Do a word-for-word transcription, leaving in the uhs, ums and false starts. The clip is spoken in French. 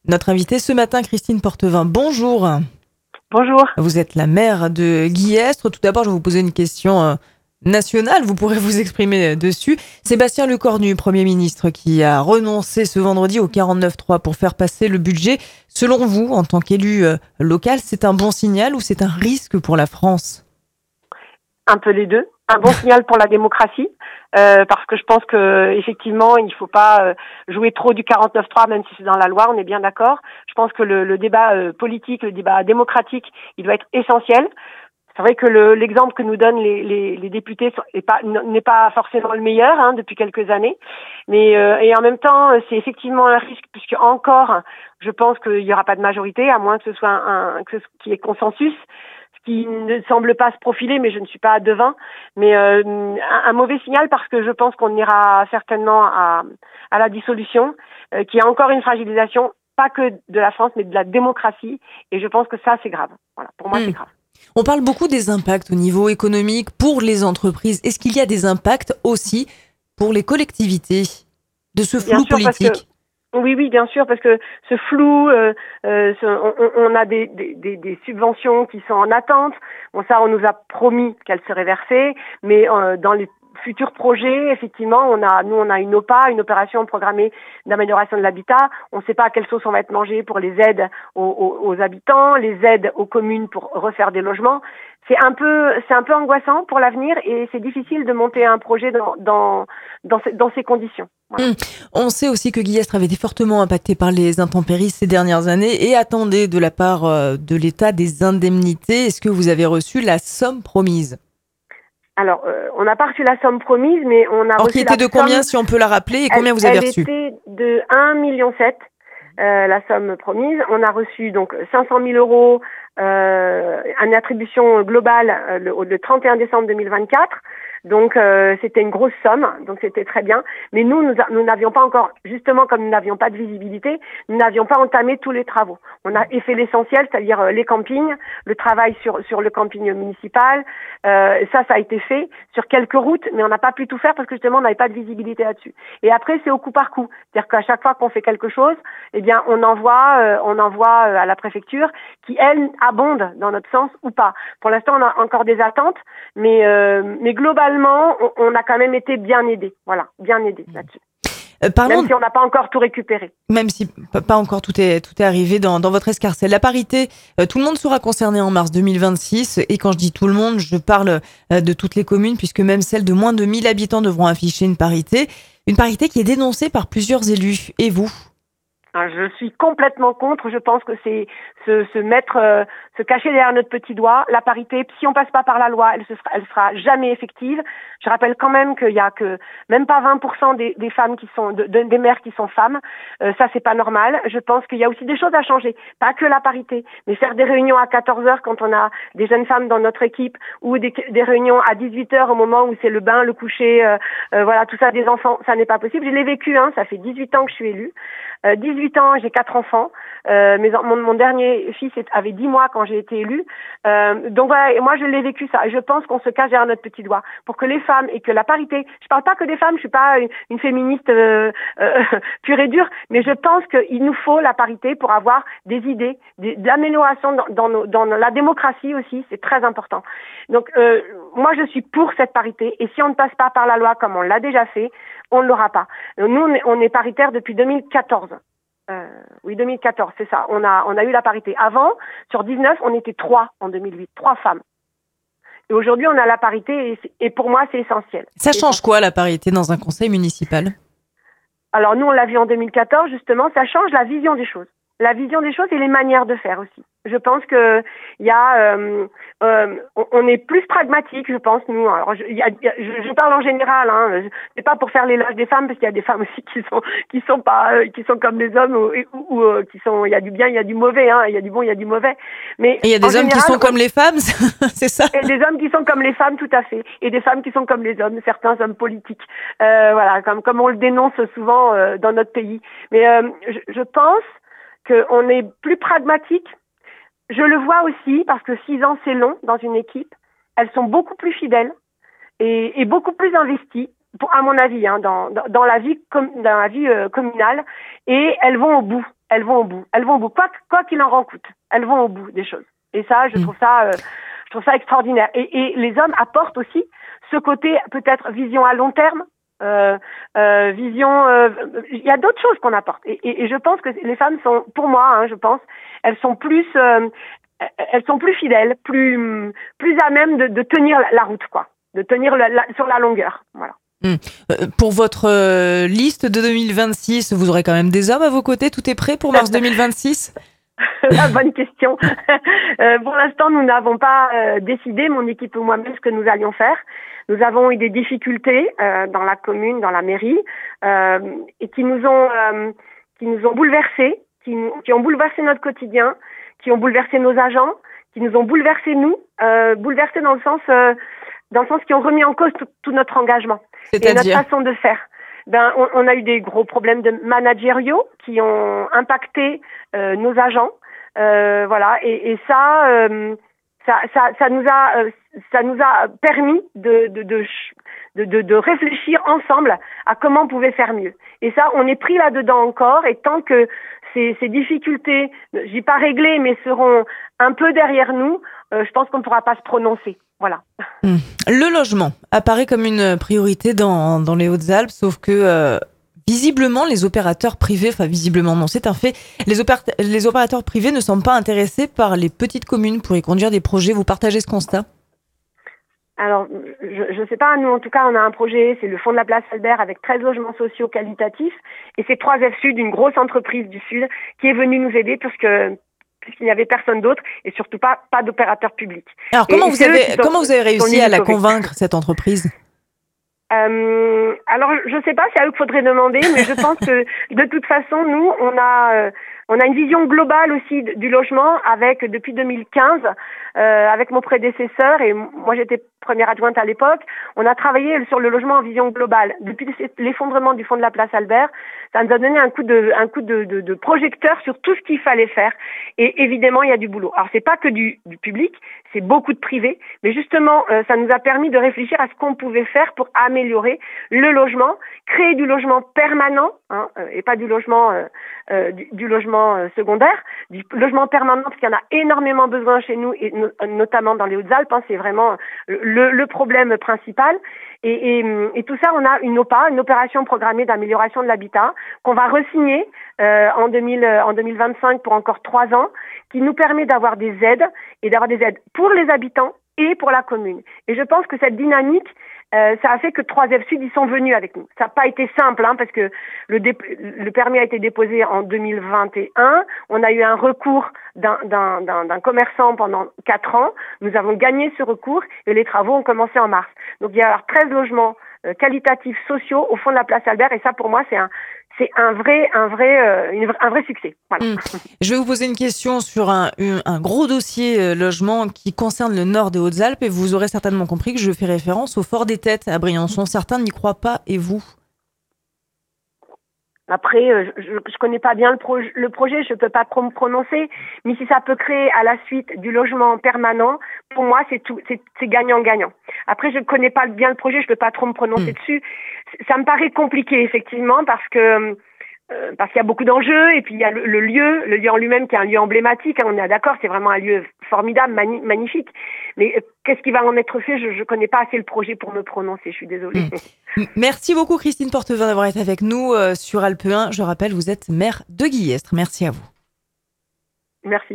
Notre invitée ce matin, Christine Portevin, bonjour. Bonjour. Vous êtes la maire de Guillestre. Tout d'abord, je vais vous poser une question euh, nationale. Vous pourrez vous exprimer dessus. Sébastien Lecornu, Premier ministre, qui a renoncé ce vendredi au quarante-neuf trois pour faire passer le budget. Selon vous, en tant qu'élu euh, local, c'est un bon signal ou c'est un risque pour la France ? Un peu les deux. Un bon signal pour la démocratie, euh, parce que je pense que effectivement, il ne faut pas euh, jouer trop du quarante-neuf trois, même si c'est dans la loi, on est bien d'accord. Je pense que le, le débat euh, politique, le débat démocratique, il doit être essentiel. C'est vrai que le, l'exemple que nous donnent les, les, les députés est pas, n'est pas forcément le meilleur hein, depuis quelques années, mais euh, et en même temps, c'est effectivement un risque puisque encore, je pense qu'il n'y aura pas de majorité, à moins que ce soit un, un que ce, qu'il y ait consensus. Qui ne semble pas se profiler, mais je ne suis pas devin, mais euh, un, un mauvais signal parce que je pense qu'on ira certainement à, à la dissolution, euh, qu'il y a encore une fragilisation, pas que de la France, mais de la démocratie, et je pense que ça, c'est grave. Voilà, pour moi, mmh. c'est grave. On parle beaucoup des impacts au niveau économique pour les entreprises. Est-ce qu'il y a des impacts aussi pour les collectivités de ce flou Bien sûr, politique ? Oui, oui, bien sûr, parce que ce flou, euh, euh, ce, on, on a des, des, des subventions qui sont en attente. Bon, ça, on nous a promis qu'elles seraient versées, mais euh, dans les futurs projets, effectivement, on a, nous, on a une O P A, une opération programmée d'amélioration de l'habitat. On ne sait pas à quelle sauce on va être mangé pour les aides aux, aux, aux habitants, les aides aux communes pour refaire des logements. C'est un peu, c'est un peu angoissant pour l'avenir et c'est difficile de monter un projet dans, dans, dans, ces, dans ces conditions. Voilà. Mmh. On sait aussi que Guillestre avait été fortement impacté par les intempéries ces dernières années et attendait de la part de l'État des indemnités. Est-ce que vous avez reçu la somme promise ? Alors, euh, on n'a pas reçu la somme promise, mais on a Alors, reçu qui était la de combien, somme, si on peut la rappeler, et elle, combien vous avez elle reçu ? Elle était de un virgule sept million, euh, la somme promise. On a reçu donc cinq cent mille euros, euh, une attribution globale euh, le, le trente et un décembre deux mille vingt-quatre. Donc euh, c'était une grosse somme, donc c'était très bien. Mais nous, nous, nous n'avions pas encore, justement comme nous n'avions pas de visibilité, nous n'avions pas entamé tous les travaux. On a fait l'essentiel, c'est-à-dire euh, les campings, le travail sur sur le camping municipal. Euh, ça, ça a été fait sur quelques routes, mais on n'a pas pu tout faire parce que justement on n'avait pas de visibilité là-dessus. Et après, c'est au coup par coup, c'est-à-dire qu'à chaque fois qu'on fait quelque chose, eh bien on envoie, euh, on envoie euh, à la préfecture qui elle abonde dans notre sens ou pas. Pour l'instant, on a encore des attentes, mais euh, mais globalement on a quand même été bien aidés, voilà, bien aidés là-dessus. Euh, même si on n'a pas encore tout récupéré. Même si pas encore tout est tout est arrivé dans dans votre escarcelle. La parité, euh, tout le monde sera concerné en mars deux mille vingt-six. Et quand je dis tout le monde, je parle euh, de toutes les communes, puisque même celles de moins de mille habitants devront afficher une parité, une parité qui est dénoncée par plusieurs élus. Et vous ? Je suis complètement contre. Je pense que c'est se, se mettre, euh, se cacher derrière notre petit doigt. La parité, si on passe pas par la loi, elle, se sera, elle sera jamais effective. Je rappelle quand même qu'il y a que même pas vingt pour cent des, des femmes qui sont, de, de, des maires qui sont femmes. Euh, ça, c'est pas normal. Je pense qu'il y a aussi des choses à changer. Pas que la parité, mais faire des réunions à quatorze heures quand on a des jeunes femmes dans notre équipe ou des, des réunions à dix-huit heures au moment où c'est le bain, le coucher, euh, euh, voilà, tout ça des enfants. Ça n'est pas possible. Je l'ai vécu, hein. Ça fait dix-huit ans que je suis élue. Euh, dix-huit ans, j'ai quatre enfants. Euh, mes, mon, mon dernier fils avait dix mois quand j'ai été élue. Euh, donc voilà, et moi je l'ai vécu ça. Et je pense qu'on se cache derrière notre petit doigt pour que les femmes et que la parité. Je parle pas que des femmes. Je suis pas une, une féministe euh, euh, pure et dure, mais je pense qu'il nous faut la parité pour avoir des idées, des, d'amélioration dans, dans, nos, dans la démocratie aussi. C'est très important. Donc euh, moi je suis pour cette parité. Et si on ne passe pas par la loi comme on l'a déjà fait, on ne l'aura pas. Nous, on est, on est paritaire depuis deux mille quatorze. Euh, oui, deux mille quatorze, c'est ça. On a, on a eu la parité. Avant, sur dix-neuf, on était trois en deux mille huit, trois femmes. Et aujourd'hui, on a la parité et, et pour moi, c'est essentiel. Ça c'est change essentiel. quoi, la parité dans un conseil municipal ? Alors nous, on l'a vu en deux mille quatorze, justement, ça change la vision des choses. La vision des choses et les manières de faire aussi. Je pense que il y a, euh, euh, on est plus pragmatique, je pense nous. Alors, je, y a, je, je parle en général, hein. C'est pas pour faire l'éloge des femmes parce qu'il y a des femmes aussi qui sont, qui sont pas, euh, qui sont comme les hommes ou, ou, ou euh, qui sont, il y a du bien, il y a du mauvais, hein. Il y a du bon, il y a du mauvais. Mais il y a des hommes général, qui sont on, comme les femmes, c'est ça. Et des hommes qui sont comme les femmes, tout à fait, et des femmes qui sont comme les hommes, certains hommes politiques. Euh, voilà, comme comme on le dénonce souvent euh, dans notre pays. Mais euh, je, je pense qu'on est plus pragmatique. Je le vois aussi parce que six ans c'est long dans une équipe. Elles sont beaucoup plus fidèles et, et beaucoup plus investies, pour, à mon avis, hein, dans, dans, dans la vie com, dans la vie euh, communale, et elles vont au bout. elles vont au bout. Elles vont au bout, quoi, quoi qu'il en coûte. Elles vont au bout des choses. Et ça, je trouve ça, euh, je trouve ça extraordinaire. Et, et les hommes apportent aussi ce côté peut-être vision à long terme, euh, euh, vision. Euh, il y a d'autres choses qu'on apporte. Et, et, et je pense que les femmes sont, pour moi, hein, je pense, elles sont plus, euh, elles sont plus fidèles, plus, plus à même de, de tenir la, la route, quoi, de tenir la, la, sur la longueur. Voilà. Mmh. Euh, pour votre euh, liste de deux mille vingt-six, vous aurez quand même des hommes à vos côtés. Tout est prêt pour mars deux mille vingt-six? La bonne question. euh, pour l'instant, nous n'avons pas euh, décidé, mon équipe ou moi-même, ce que nous allions faire. Nous avons eu des difficultés euh, dans la commune, dans la mairie, euh, et qui nous ont, euh, qui nous ont bouleversés, qui, qui ont bouleversé notre quotidien, qui ont bouleversé nos agents, qui nous ont bouleversé nous, euh, bouleversés dans le sens, euh, dans le sens qui ont remis en cause tout, tout notre engagement et notre façon de faire. Ben, on, on a eu des gros problèmes de managériaux qui ont impacté euh, nos agents, euh, voilà, et, et ça, euh, ça, ça, ça nous a, euh, ça nous a permis de de, de de de de réfléchir ensemble à comment on pouvait faire mieux. Et ça, on est pris là-dedans encore. Et tant que ces, ces difficultés, je dis pas réglées, mais seront un peu derrière nous, euh, je pense qu'on ne pourra pas se prononcer. Voilà. Mmh. Le logement apparaît comme une priorité dans, dans les Hautes-Alpes, sauf que euh, visiblement les opérateurs privés, enfin visiblement non, c'est un fait, les, opéra- les opérateurs privés ne sont pas intéressés par les petites communes pour y conduire des projets. Vous partagez ce constat? Alors, je ne sais pas, nous en tout cas on a un projet, c'est le Fonds de la Place Albert avec treize logements sociaux qualitatifs, et c'est trois F Sud, une grosse entreprise du Sud, qui est venue nous aider parce que puisqu'il n'y avait personne d'autre et surtout pas pas d'opérateur public. Alors comment et, vous avez sont, comment vous avez réussi à la convaincre, cette entreprise? euh, Alors je sais pas, c'est à eux qu'il faudrait demander, mais je pense que de toute façon nous on a euh, on a une vision globale aussi du logement avec depuis deux mille quinze euh, avec mon prédécesseur, et moi j'étais première adjointe à l'époque, on a travaillé sur le logement en vision globale. Depuis l'effondrement du Fonds de la Place Albert, ça nous a donné un coup de un coup de, de, de projecteur sur tout ce qu'il fallait faire. Et évidemment, il y a du boulot. Alors c'est pas que du, du public, c'est beaucoup de privé, mais justement, euh, ça nous a permis de réfléchir à ce qu'on pouvait faire pour améliorer le logement, créer du logement permanent, hein, euh, et pas du logement euh, euh, du, du logement euh, secondaire, du logement permanent, parce qu'il y en a énormément besoin chez nous, et no- notamment dans les Hautes-Alpes, hein, c'est vraiment le, le problème principal. Et, et, et tout ça, on a une O P A, une opération programmée d'amélioration de l'habitat, qu'on va re-signer euh, en, deux mille, en deux mille vingt-cinq pour encore trois ans, qui nous permet d'avoir des aides, et d'avoir des aides pour les habitants et pour la commune. Et je pense que cette dynamique, euh, ça a fait que trois F Sud, ils sont venus avec nous. Ça n'a pas été simple, hein, parce que le, dé- le permis a été déposé en deux mille vingt et un. On a eu un recours d'un, d'un, d'un, d'un commerçant pendant quatre ans. Nous avons gagné ce recours et les travaux ont commencé en mars. Donc il y a treize logements euh, qualitatifs sociaux au fond de la place Albert, et ça pour moi c'est un c'est un vrai un vrai euh, une, un vrai succès. Voilà. Mmh. Je vais vous poser une question sur un, un, un gros dossier euh, logement qui concerne le nord des Hautes-Alpes, et vous aurez certainement compris que je fais référence au Fort des Têtes à Briançon. Certains n'y croient pas, et vous? Après, euh, je je connais pas bien le, pro- le projet, je peux pas trop me prononcer, mais si ça peut créer à la suite du logement permanent, pour moi c'est tout, c'est, c'est gagnant-gagnant. Après, je connais pas bien le projet, je peux pas trop me prononcer mmh. dessus. Ça me paraît compliqué effectivement parce que euh, parce qu'il y a beaucoup d'enjeux, et puis il y a le, le lieu, le lieu en lui-même qui est un lieu emblématique. Hein, on est d'accord, c'est vraiment un lieu formidable, mani- magnifique. Mais euh, qu'est-ce qui va en être fait? Je, je connais pas assez le projet pour me prononcer. Je suis désolée. Mmh. Merci beaucoup Christine Portevin d'avoir été avec nous euh, sur Alpe un. Je rappelle, vous êtes maire de Guillestre. Merci à vous.